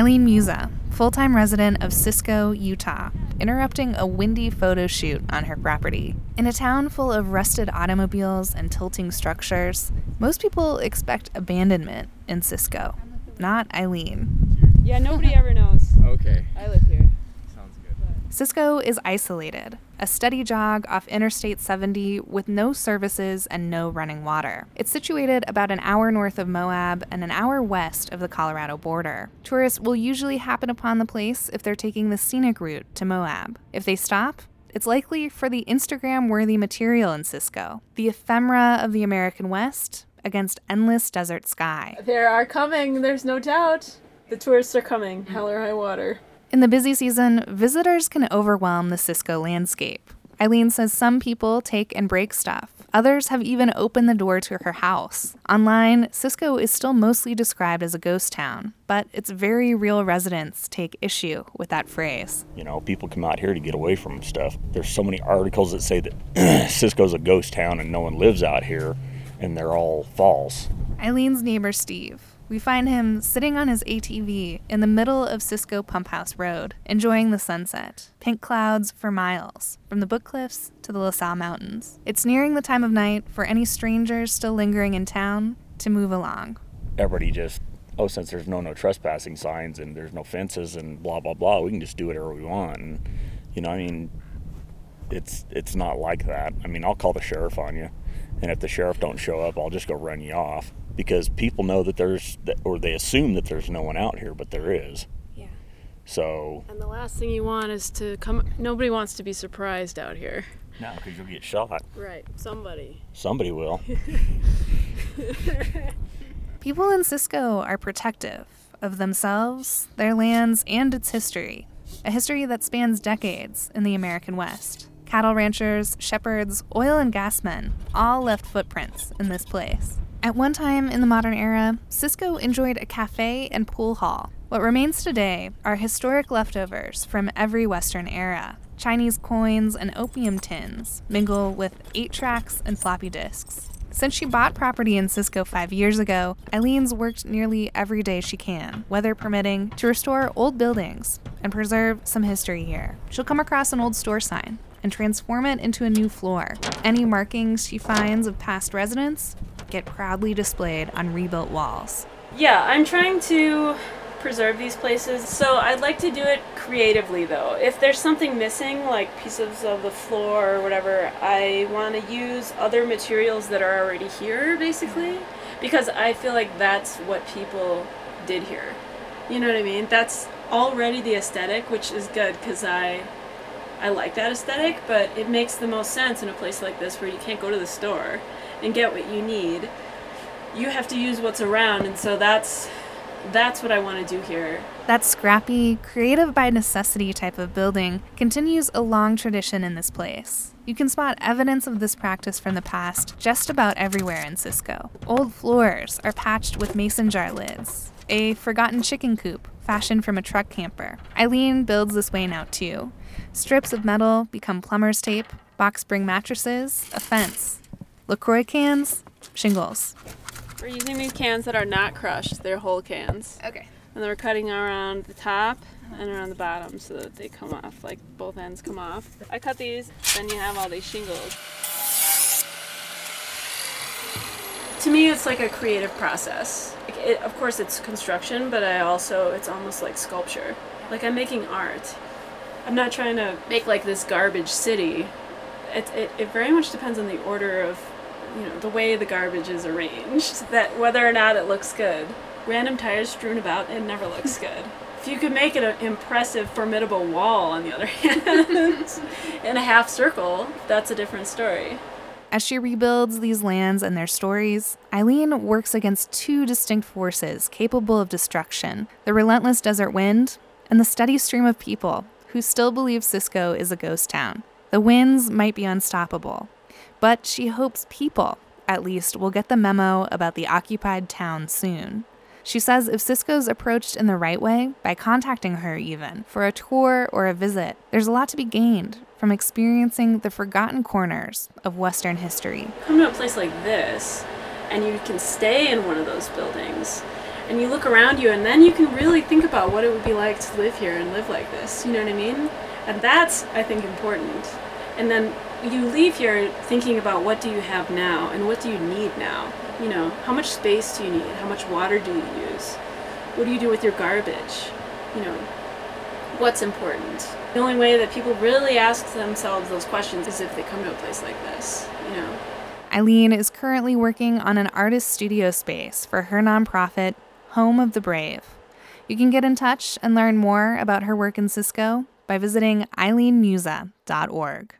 Eileen Musa, full-time resident of Cisco, Utah, interrupting a windy photo shoot on her property. In a town full of rusted automobiles and tilting structures, most people expect abandonment in Cisco. Not Eileen. Yeah, nobody ever knows. Okay. I live here. Sounds good. Cisco is isolated, a steady jog off Interstate 70 with no services and no running water. It's situated about an hour north of Moab and an hour west of the Colorado border. Tourists will usually happen upon the place if they're taking the scenic route to Moab. If they stop, it's likely for the Instagram-worthy material in Cisco, the ephemera of the American West against endless desert sky. They are coming, there's no doubt. The tourists are coming, hell or high water. In the busy season, visitors can overwhelm the Cisco landscape. Eileen says some people take and break stuff. Others have even opened the door to her house. Online, Cisco is still mostly described as a ghost town, but its very real residents take issue with that phrase. You know, people come out here to get away from stuff. There's so many articles that say that Cisco's a ghost town and no one lives out here, and they're all false. Eileen's neighbor, Steve. We find him sitting on his ATV in the middle of Cisco Pump House Road, enjoying the sunset. Pink clouds for miles, from the Book Cliffs to the LaSalle Mountains. It's nearing the time of night for any strangers still lingering in town to move along. Everybody just, since there's no trespassing signs and there's no fences and blah, blah, blah, we can just do whatever we want. And, it's not like that. I'll call the sheriff on you. And if the sheriff don't show up, I'll just go run you off. Because people know that they assume that there's no one out here, but there is. Yeah. So. And the last thing you want is to come. Nobody wants to be surprised out here. No, because you'll get shot. Right. Somebody will. People in Cisco are protective of themselves, their lands, and its history. A history that spans decades in the American West. Cattle ranchers, shepherds, oil and gas men all left footprints in this place. At one time in the modern era, Cisco enjoyed a cafe and pool hall. What remains today are historic leftovers from every Western era. Chinese coins and opium tins mingle with 8-tracks and floppy disks. Since she bought property in Cisco 5 years ago, Eileen's worked nearly every day she can, weather permitting, to restore old buildings and preserve some history here. She'll come across an old store sign and transform it into a new floor. Any markings she finds of past residents get proudly displayed on rebuilt walls. Yeah, I'm trying to preserve these places, so I'd like to do it creatively though. If there's something missing, like pieces of the floor or whatever, I want to use other materials that are already here, basically, because I feel like that's what people did here. You know what I mean? That's already the aesthetic, which is good because I like that aesthetic, but it makes the most sense in a place like this where you can't go to the store and get what you need. You have to use what's around, and so that's what I want to do here. That scrappy, creative by necessity type of building continues a long tradition in this place. You can spot evidence of this practice from the past just about everywhere in Cisco. Old floors are patched with mason jar lids, a forgotten chicken coop fashioned from a truck camper. Eileen builds this way now too. Strips of metal become plumber's tape, box spring mattresses, a fence. LaCroix cans, shingles. We're using these cans that are not crushed. They're whole cans. Okay. And then we're cutting around the top and around the bottom so that they come off, like both ends come off. I cut these, then you have all these shingles. To me, it's like a creative process. Of course, it's construction, but it's almost like sculpture. Like I'm making art. I'm not trying to make like this garbage city. It very much depends on the order of, the way the garbage is arranged, that whether or not it looks good. Random tires strewn about, it never looks good. If you could make it an impressive, formidable wall, on the other hand, in a half circle, that's a different story. As she rebuilds these lands and their stories, Eileen works against two distinct forces capable of destruction: the relentless desert wind and the steady stream of people who still believe Cisco is a ghost town. The winds might be unstoppable, but she hopes people, at least, will get the memo about the occupied town soon. She says if Cisco's approached in the right way, by contacting her even, for a tour or a visit, there's a lot to be gained from experiencing the forgotten corners of Western history. Come to a place like this, and you can stay in one of those buildings, and you look around you, and then you can really think about what it would be like to live here and live like this. You know what I mean? And that's, I think, important. And then you leave here thinking about what do you have now and what do you need now. You know, how much space do you need? How much water do you use? What do you do with your garbage? You know, what's important? The only way that people really ask themselves those questions is if they come to a place like this, you know. Eileen is currently working on an artist studio space for her nonprofit, Home of the Brave. You can get in touch and learn more about her work in Cisco by visiting eileenmusa.org.